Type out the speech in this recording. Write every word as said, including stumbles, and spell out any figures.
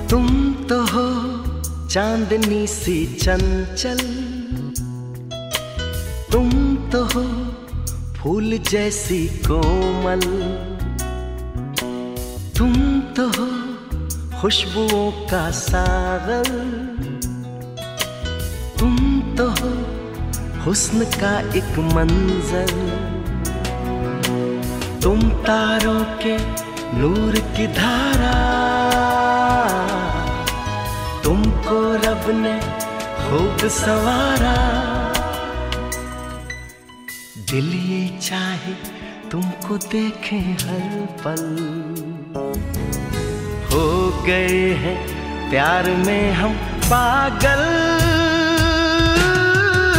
तुम तो हो चांदनी सी चंचल, तुम तो हो फूल जैसी कोमल, तुम तो हो खुशबुओं का सागर, तुम तो हो हुस्न का एक मंजर। तुम तारों के नूर की धारा, तुमको रब ने खूब संवारा। दिल ये चाहे तुमको देखे हर पल, हो गए हैं प्यार में हम पागल।